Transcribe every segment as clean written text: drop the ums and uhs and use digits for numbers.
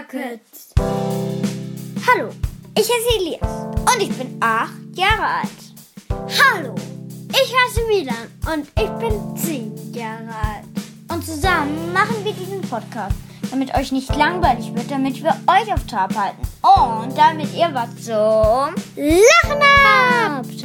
Kids. Hallo, ich heiße Elias und ich bin 8 Jahre alt. Hallo, ich heiße Milan und ich bin 10 Jahre alt. Und zusammen machen wir diesen Podcast, damit euch nicht langweilig wird, damit wir euch auf Trab halten und damit ihr was zum Lachen habt.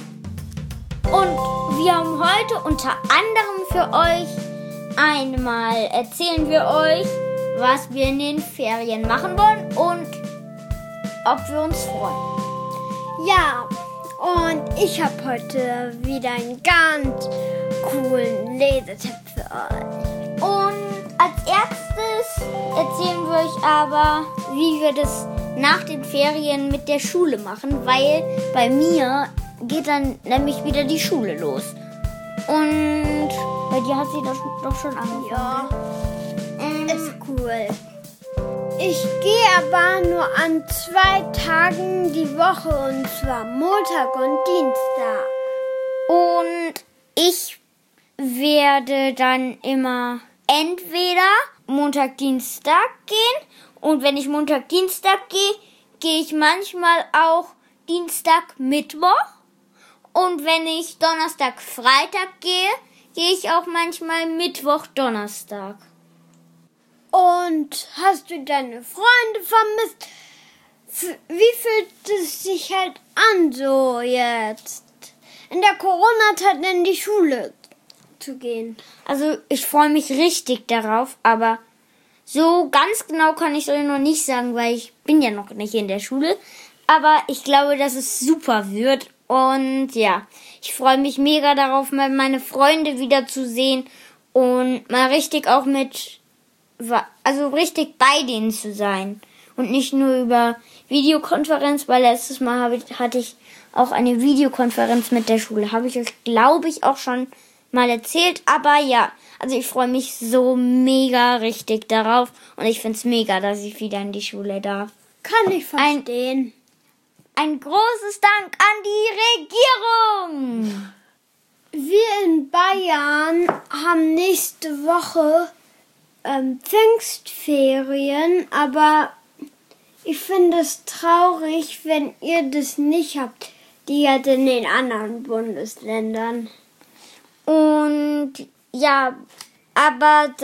Und wir haben heute unter anderem für euch einmal erzählen wir euch, was wir in den Ferien machen wollen und ob wir uns freuen. Ja, und ich habe heute wieder einen ganz coolen Lesetipp für euch. Und als erstes erzählen wir euch aber, wie wir das nach den Ferien mit der Schule machen, weil bei mir geht dann nämlich wieder die Schule los. Und bei dir hat sie doch schon angefangen. Ja, ist cool. Ich gehe aber nur an 2 Tagen die Woche, und zwar Montag und Dienstag. Und ich werde dann immer entweder Montag, Dienstag gehen. Und wenn ich Montag, Dienstag gehe, gehe ich manchmal auch Dienstag, Mittwoch. Und wenn ich Donnerstag, Freitag gehe, gehe ich auch manchmal Mittwoch, Donnerstag. Und hast du deine Freunde vermisst? Wie fühlt es sich halt an, so jetzt in der Corona-Zeit in die Schule zu gehen? Also ich freue mich richtig darauf, aber so ganz genau kann ich es euch noch nicht sagen, weil ich bin ja noch nicht in der Schule. Aber ich glaube, dass es super wird. Und ja, ich freue mich mega darauf, mal meine Freunde wiederzusehen und mal richtig auch richtig bei denen zu sein. Und nicht nur über Videokonferenz, weil letztes Mal hatte ich auch eine Videokonferenz mit der Schule. Habe ich euch, glaube ich, auch schon mal erzählt. Aber ja, also ich freue mich so mega richtig darauf. Und ich finde es mega, dass ich wieder in die Schule darf. Kann ich verstehen. Ein großes Dank an die Regierung. Wir in Bayern haben nächste Woche Pfingstferien, aber ich finde es traurig, wenn ihr das nicht habt, die halt in den anderen Bundesländern. Und ja, aber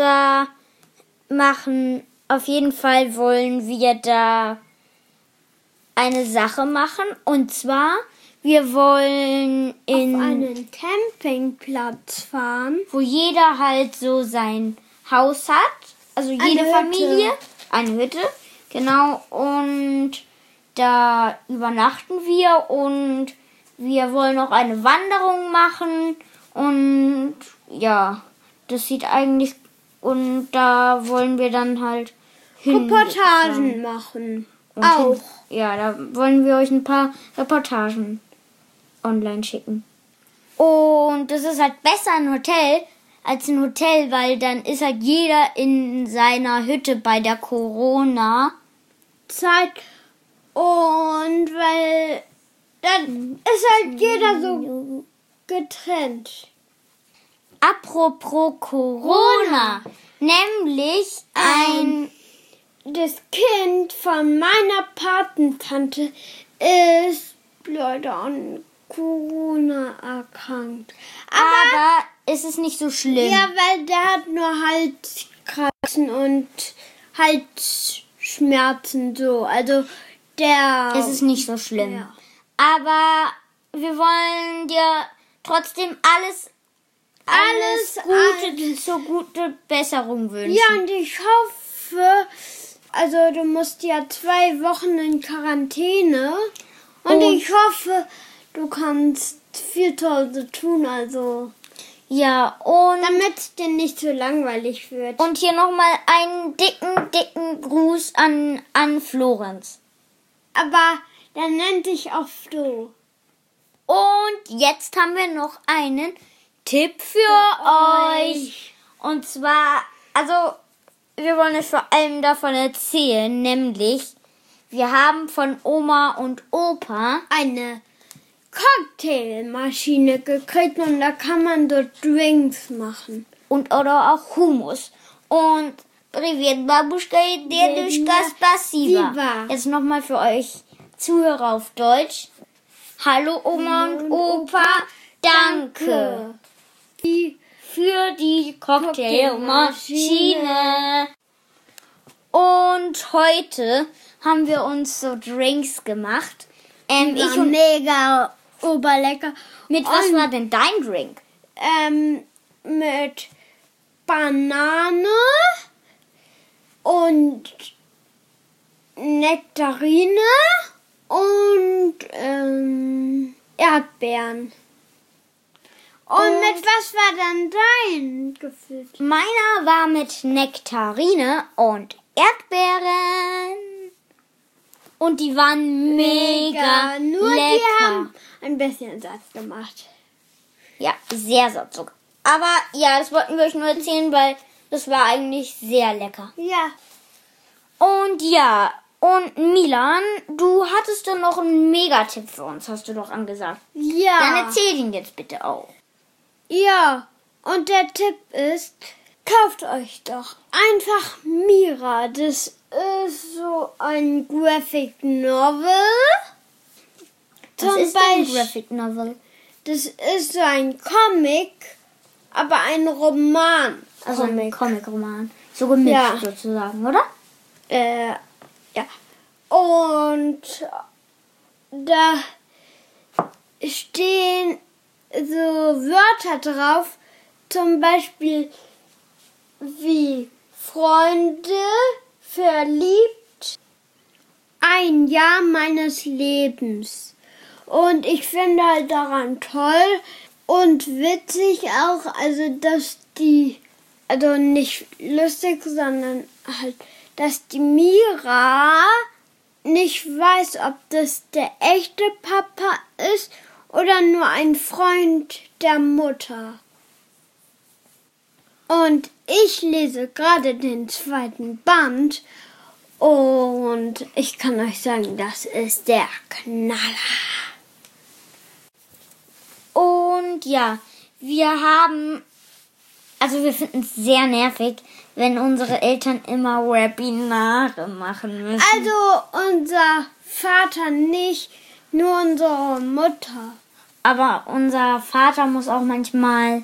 auf jeden Fall wollen wir da eine Sache machen, und zwar, wir wollen auf einen Campingplatz fahren, wo jeder halt so sein Haus hat, also jede Familie, eine Hütte, genau, und da übernachten wir und wir wollen auch eine Wanderung machen und ja, das sieht eigentlich, und da wollen wir dann halt Reportagen machen. Auch. Ja, da wollen wir euch ein paar Reportagen online schicken. Und das ist halt besser ein Hotel als ein Hotel, weil dann ist halt jeder in seiner Hütte bei der Corona-Zeit. Und weil dann ist halt jeder so getrennt. Apropos Corona, nämlich das Kind von meiner Patentante ist leider an Corona erkrankt. Aber ist es nicht so schlimm? Ja, weil der hat nur Halskratzen und Halsschmerzen so. Also Es ist nicht so schlimm. Ja. Aber wir wollen dir trotzdem alles gute Besserung wünschen. Ja, und ich hoffe, also du musst ja 2 Wochen in Quarantäne. Und ich hoffe, du kannst viel Tolles tun, also. Ja, und damit es dir nicht so langweilig wird. Und hier nochmal einen dicken Gruß an Florenz. Aber der nennt dich auch Flo. Und jetzt haben wir noch einen Tipp für euch. Und zwar, also wir wollen euch vor allem davon erzählen, nämlich wir haben von Oma und Opa eine Cocktailmaschine gekriegt und da kann man dort Drinks machen. Oder auch Hummus. Und Привет, бабушка и Дедушка, спасибо. Jetzt nochmal für euch Zuhörer auf Deutsch. Hallo Oma und Opa, danke für die Cocktailmaschine. Und heute haben wir uns so Drinks gemacht. Ich und mega oberlecker. Mit was war denn dein Drink? Mit Banane und Nektarine und Erdbeeren. Und mit was war dann dein gefüllt? Meiner war mit Nektarine und Erdbeeren. Und die waren mega Nur lecker. die haben ein bisschen Satz gemacht. Ja, sehr satt sogar. Aber ja, das wollten wir euch nur erzählen, weil das war eigentlich sehr lecker. Ja. Und ja, und Milan, du hattest doch noch einen Megatipp für uns, hast du doch angesagt. Ja. Dann erzähl ihn jetzt bitte auch. Ja, und der Tipp ist, kauft euch doch einfach Mira. Das ist so ein Graphic Novel. Was ist denn ein Graphic Novel? Das ist so ein Comic, aber ein Roman. Also ein Comic-Roman. So gemischt sozusagen, oder? Ja. Und da stehen so Wörter drauf, zum Beispiel wie Freunde, verliebt, ein Jahr meines Lebens. Und ich finde halt daran toll und witzig auch, also dass die, also nicht lustig, sondern halt, dass die Mira nicht weiß, ob das der echte Papa ist oder nur ein Freund der Mutter. Und ich lese gerade den 2. Band und ich kann euch sagen, das ist der Knaller. Und ja, wir finden es sehr nervig, wenn unsere Eltern immer Webinare machen müssen. Also unser Vater nicht, nur unsere Mutter. Aber unser Vater muss auch manchmal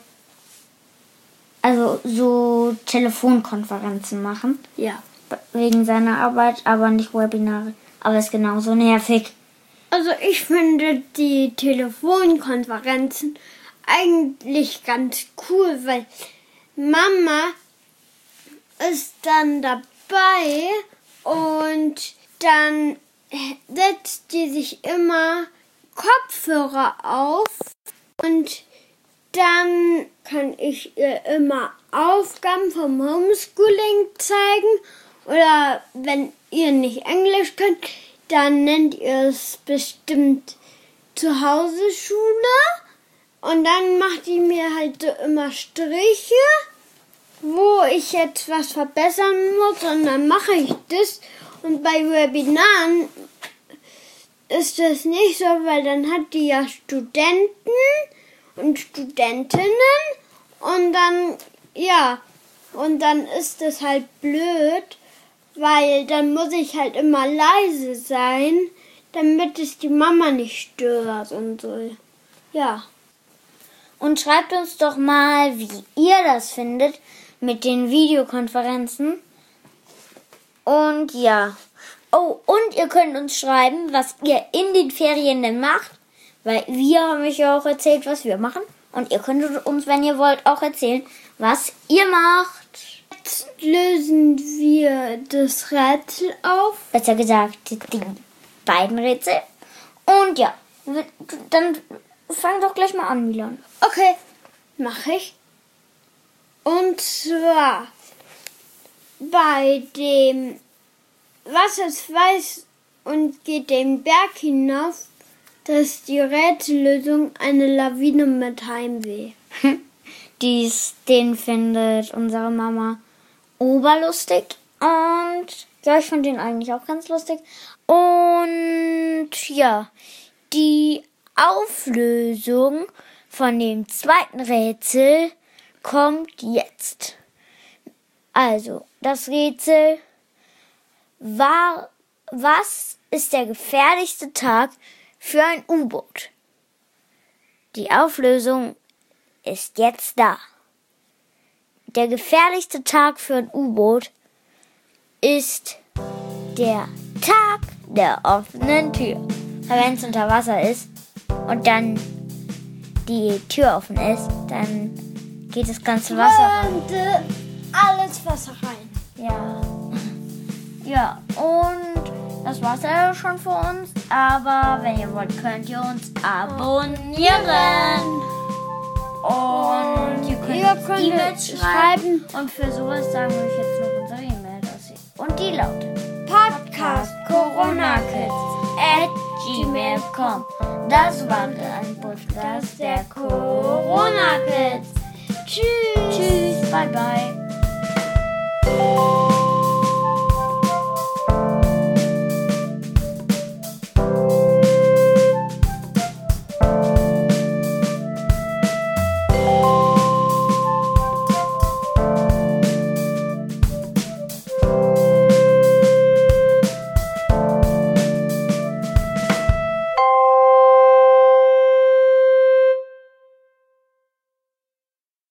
so Telefonkonferenzen machen. Ja. Wegen seiner Arbeit, aber nicht Webinare. Aber ist genauso nervig. Also ich finde die Telefonkonferenzen eigentlich ganz cool, weil Mama ist dann dabei und dann setzt die sich immer Kopfhörer auf und dann kann ich ihr immer Aufgaben vom Homeschooling zeigen oder wenn ihr nicht Englisch könnt, dann nennt ihr es bestimmt Zuhause-Schule und dann macht die mir halt so immer Striche, wo ich jetzt was verbessern muss und dann mache ich das. Und bei Webinaren ist das nicht so, weil dann hat die ja Studenten und Studentinnen und dann, und dann ist es halt blöd, weil dann muss ich halt immer leise sein, damit es die Mama nicht stört und so. Ja. Und schreibt uns doch mal, wie ihr das findet mit den Videokonferenzen. Und ja. Oh, und ihr könnt uns schreiben, was ihr in den Ferien denn macht. Weil wir haben euch ja auch erzählt, was wir machen. Und ihr könnt uns, wenn ihr wollt, auch erzählen, was ihr macht. Jetzt lösen wir das Rätsel auf. Besser gesagt, die beiden Rätsel. Und ja, dann fang doch gleich mal an, Milan. Okay, mache ich. Und zwar bei dem Wasser ist weiß und geht den Berg hinauf, das ist die Rätsellösung eine Lawine mit Heimweh. Den findet unsere Mama oberlustig. Und ja, ich fand den eigentlich auch ganz lustig. Und ja, die Auflösung von dem zweiten Rätsel kommt jetzt. Also, das Rätsel war, was ist der gefährlichste Tag für ein U-Boot? Die Auflösung ist jetzt da. Der gefährlichste Tag für ein U-Boot ist der Tag der offenen Tür. Wenn es unter Wasser ist und dann die Tür offen ist, dann geht das ganze Wasser rein. Alles Wasser rein. Ja. Ja, und das war's ja schon für uns. Aber wenn ihr wollt, könnt ihr uns abonnieren. Und ihr könnt E-Mails schreiben. Und für sowas sagen wir euch jetzt noch unsere E-Mail-Adresse. Und die lautet podcastcoronakids@gmail.com. Das war ein Podcast der Corona Kids. Tschüss. Tschüss. Bye bye.